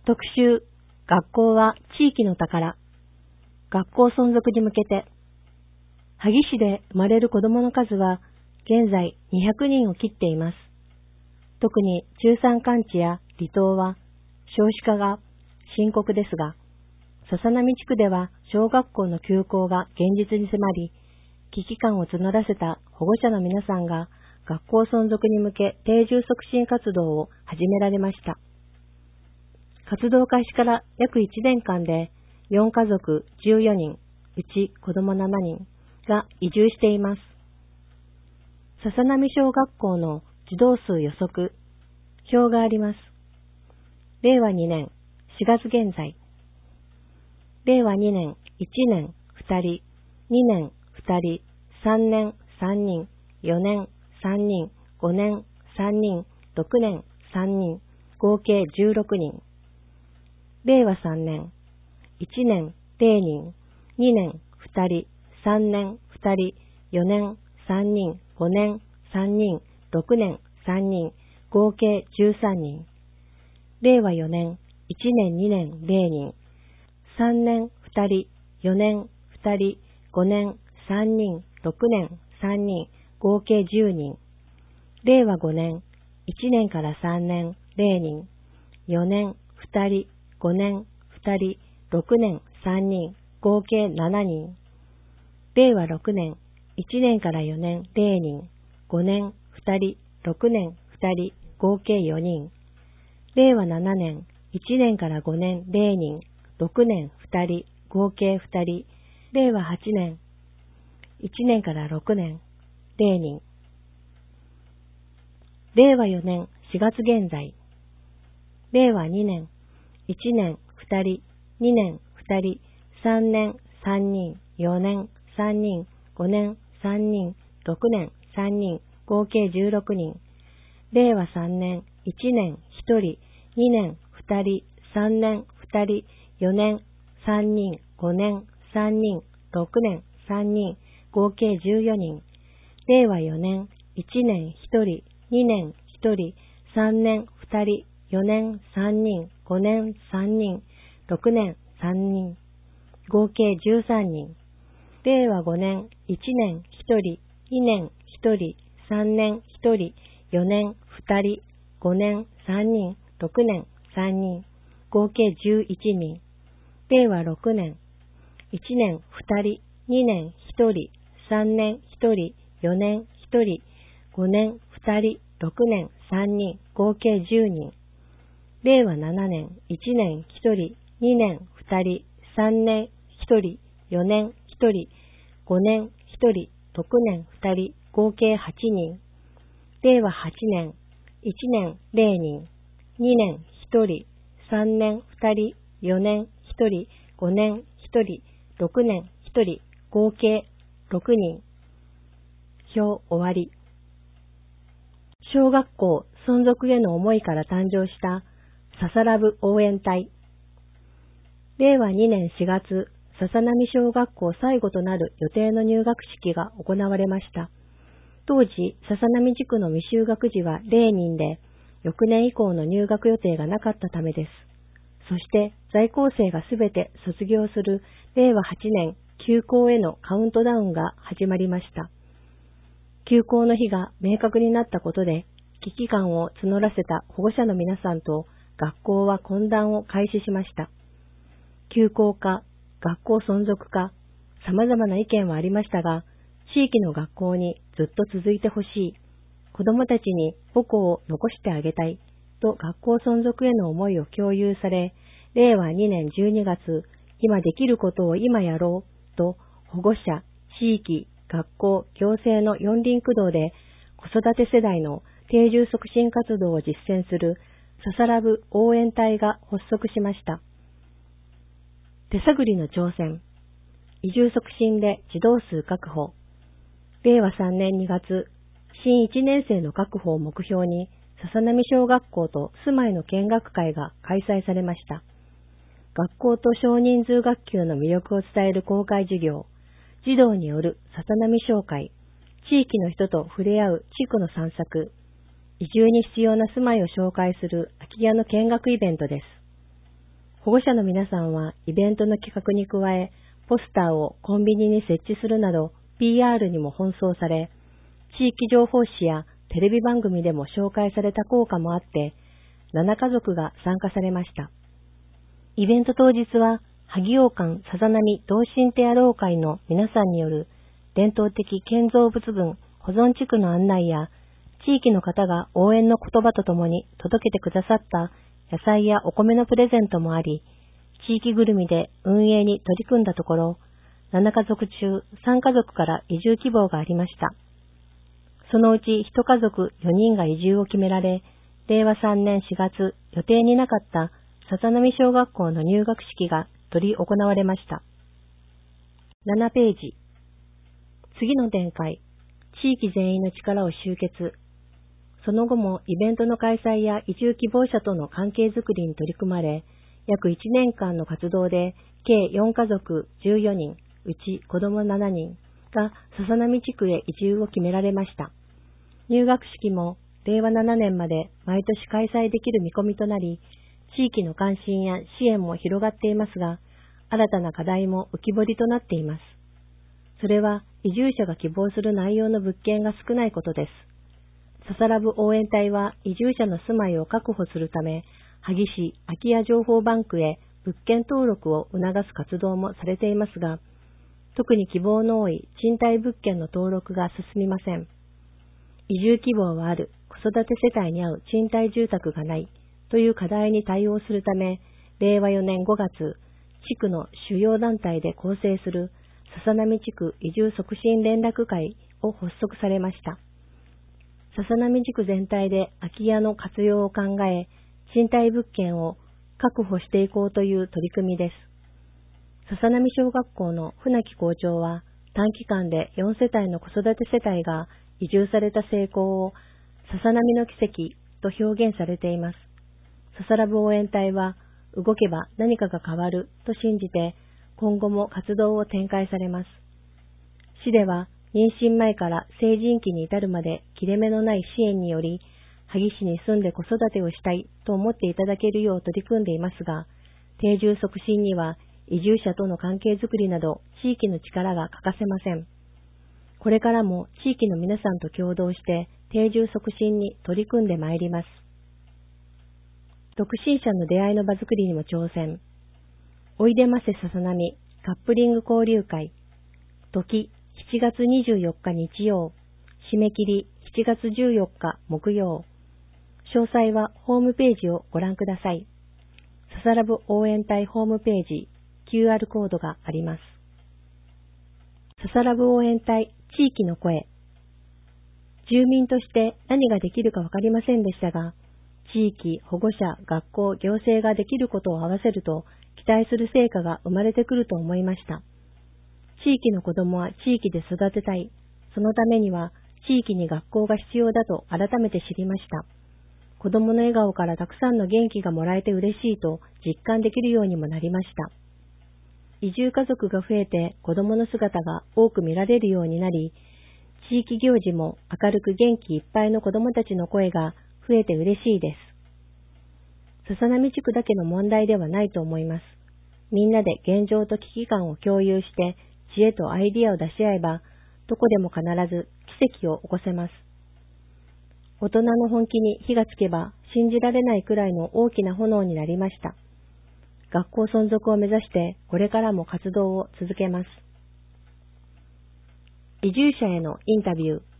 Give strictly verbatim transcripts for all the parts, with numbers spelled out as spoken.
特集、学校は地域の宝。学校存続に向けて。萩市で生まれる子どもの数は現在にひゃくにんを切っています。特に中山間地や離島は少子化が深刻ですが、笹波地区では小学校の休校が現実に迫り、危機感を募らせた保護者の皆さんが学校存続に向け定住促進活動を始められました。活動開始から約いちねんかんでよんかぞくじゅうよにん、うち子どもななにんが移住しています。笹波小学校の児童数予測表があります。れいわにねんしがつ現在。れいわにねんいちねんふたり、にねんふたり、さんねんさんにん、よねんさんにん、ごねんさんにん、ろくねんさんにん、合計じゅうろくにん。れいわさんねんいちねんれいにん、にねんふたり、さんねんふたり、よねんさんにん、ごねんさんにん、ろくねんさんにん、合計じゅうさんにん。れいわよねんいちねんにねんれいにん、さんねんふたり、よねんふたり、ごねんさんにん、ろくねんさんにん、合計じゅうにん。れいわごねんいちねんからさんねんれいにん、よねんふたり、ごねんふたり、ろくねんさんにん、合計ななにん。れいわろくねんいちねんからよねんれいにん、ごねんふたり、ろくねんふたり、合計よにん。れいわななねんいちねんからごねんれいにん、ろくねんふたり、合計ふたり。れいわはちねんいちねんからろくねんれいにん。れいわよねんしがつ現在。れいわにねんいちねんふたり、にねんふたり、さんねんさんにん、よねんさんにん、ごねんさんにん、ろくねんさんにん、合計じゅうろくにん。れいわさんねんいちねんひとり、にねんふたり、さんねんふたり、よねんさんにん、ごねんさんにん、ろくねんさんにん、合計じゅうよにん。れいわよねんいちねんひとり、にねんひとり、さんねんふたり、よねんさんにん、ごねんさんにん、ろくねんさんにん、合計じゅうさんにん。れいわごねんいちねんひとり、にねんひとり、さんねんひとり、よねんふたり、ごねんさんにん、ろくねんさんにん、合計じゅういちにん。れいわろくねんいちねんふたり、にねんひとり、さんねんひとり、よねんひとり、ごねんふたり、ろくねんさんにん、合計じゅうにん。れいわななねんいちねんひとり、にねんふたり、さんねんひとり、よねんひとり、ごねんひとり、ろくねんふたり、合計はちにん。れいわはちねんいちねんれいにん、にねんひとり、さんねんふたり、よねんひとり、ごねんひとり、ろくねんひとり、合計ろくにん。表終わり。小学校存続への思いから誕生した笹ラブ応援隊。れいわにねんしがつ、笹波小学校最後となる予定の入学式が行われました。当時、笹波地区の未就学児はれいにんで、翌年以降の入学予定がなかったためです。そして在校生がすべて卒業するれいわはちねん休校へのカウントダウンが始まりました。休校の日が明確になったことで、危機感を募らせた保護者の皆さんと学校は懇談を開始しました。休校か、学校存続か、様々な意見はありましたが、地域の学校にずっと続いてほしい、子どもたちに母校を残してあげたい、と学校存続への思いを共有され、れいわにねんじゅうにがつ、今できることを今やろう、と保護者、地域、学校、行政の四輪駆動で子育て世代の定住促進活動を実践する笹ラブ応援隊が発足しました。手探りの挑戦。移住促進で児童数確保。れいわさんねんにがつ、新いちねん生の確保を目標に、笹波小学校と住まいの見学会が開催されました。学校と少人数学級の魅力を伝える公開授業、児童による笹波小会、地域の人と触れ合う地区の散策、移住に必要な住まいを紹介する空き家の見学イベントです。 保護者の皆さんはイベントの企画に加え、ポスターをコンビニに設置するなど ピーアール にも奔走され、地域情報誌やテレビ番組でも紹介された効果もあって、なな家族が参加されました。イベント当日は、萩王館さざ波同心手野郎会の皆さんによる伝統的建造物群保存地区の案内や、地域の方が応援の言葉とともに届けてくださった野菜やお米のプレゼントもあり、地域ぐるみで運営に取り組んだところ、なな家族中さん家族から移住希望がありました。そのうちいち家族よにんが移住を決められ、れいわさんねんしがつ予定になかったさざ波小学校の入学式が執り行われました。ななページ。次の展開。地域全員の力を集結。その後もイベントの開催や移住希望者との関係づくりに取り組まれ、約いちねんかんの活動で計よん家族じゅうよにん、うち子供ななにんがさざ波地区へ移住を決められました。入学式もれいわななねんまで毎年開催できる見込みとなり、地域の関心や支援も広がっていますが、新たな課題も浮き彫りとなっています。それは移住者が希望する内容の物件が少ないことです。ささらぶ応援隊は移住者の住まいを確保するため、萩市空き家情報バンクへ物件登録を促す活動もされていますが、特に希望の多い賃貸物件の登録が進みません。移住希望はある子育て世帯に合う賃貸住宅がないという課題に対応するため、れいわよねんごがつ、地区の主要団体で構成するさざ波地区移住促進連絡会を発足されました。さざ波地区全体で空き家の活用を考え、賃貸物件を確保していこうという取り組みです。さざ波小学校の船木校長は、短期間でよん世帯の子育て世帯が移住された成功をさざ波の奇跡と表現されています。ささらぶ応援隊は、動けば何かが変わると信じて、今後も活動を展開されます。市では、妊娠前から成人期に至るまで切れ目のない支援により、萩市に住んで子育てをしたいと思っていただけるよう取り組んでいますが、定住促進には移住者との関係づくりなど地域の力が欠かせません。これからも地域の皆さんと共同して定住促進に取り組んでまいります。独身者の出会いの場づくりにも挑戦。おいでませさざ波カップリング交流会。時しちがつにじゅうよっか日曜。締め切りしちがつじゅうよっか木曜。詳細はホームページをご覧ください。ささらぶ応援隊ホームページ キューアール コードがあります。ささらぶ応援隊地域の声。住民として何ができるかわかりませんでしたが、地域、保護者、学校、行政ができることを合わせると期待する成果が生まれてくると思いました。地域の子どもは地域で育てたい。そのためには地域に学校が必要だと改めて知りました。子どもの笑顔からたくさんの元気がもらえて嬉しいと実感できるようにもなりました。移住家族が増えて子どもの姿が多く見られるようになり、地域行事も明るく元気いっぱいの子どもたちの声が増えて嬉しいです。さざ波地区だけの問題ではないと思います。みんなで現状と危機感を共有して知恵とアイディアを出し合えば、どこでも必ず奇跡を起こせます。大人の本気に火がつけば信じられないくらいの大きな炎になりました。学校存続を目指してこれからも活動を続けます。移住者へのインタビュー。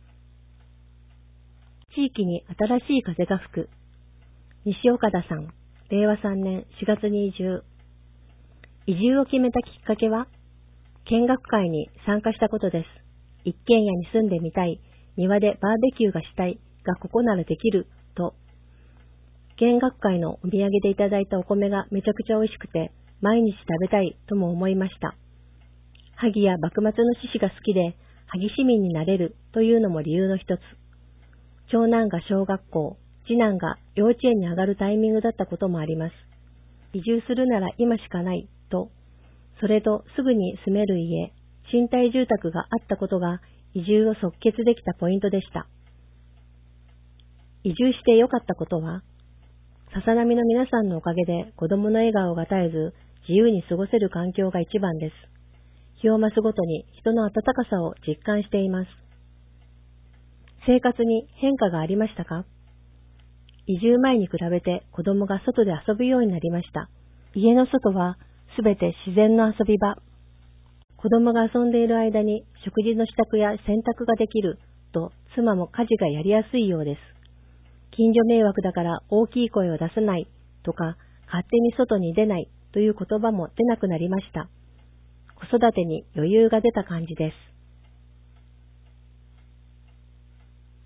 地域に新しい風が吹く。西岡田さん、れいわさんねんしがつに移住。移住を決めたきっかけは、見学会に参加したことです。一軒家に住んでみたい、庭でバーベキューがしたいがここならできると。見学会のお土産でいただいたお米がめちゃくちゃ美味しくて、毎日食べたいとも思いました。萩や幕末の志士が好きで、萩市民になれるというのも理由の一つ。長男が小学校、次男が幼稚園に上がるタイミングだったこともあります。移住するなら今しかないと、それとすぐに住める家、賃貸住宅があったことが移住を即決できたポイントでした。移住して良かったことは、 ささなみの皆さんのおかげで子供の笑顔が絶えず自由に過ごせる環境が一番です。日を増すごとに人の温かさを実感しています。生活に変化がありましたか？移住前に比べて子供が外で遊ぶようになりました。家の外はすべて自然の遊び場。子供が遊んでいる間に食事の支度や洗濯ができると妻も家事がやりやすいようです。近所迷惑だから大きい声を出さないとか勝手に外に出ないという言葉も出なくなりました。子育てに余裕が出た感じです。